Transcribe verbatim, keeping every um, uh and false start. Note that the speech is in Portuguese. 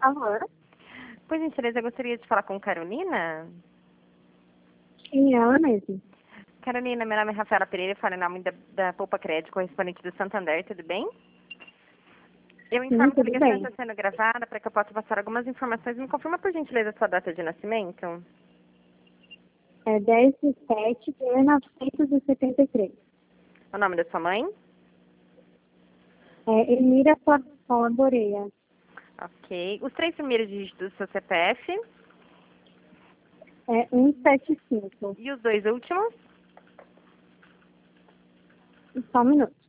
Alô? Por gentileza, eu gostaria de falar com Carolina. Sim, ela mesmo. Carolina, meu nome é Rafaela Pereira, falo em nome da, da Poupa Crédito, correspondente do Santander, tudo bem? Eu Sim, informo que a tudo ligação bem. está sendo gravada para que eu possa passar algumas informações. Me confirma, por gentileza, a sua data de nascimento? É dez de sete de mil novecentos e setenta e três. O nome da sua mãe? É Emília Paula Boreia. Ok. Os três primeiros dígitos do seu C P F É cento e setenta e cinco. e os dois últimos? Só um minuto.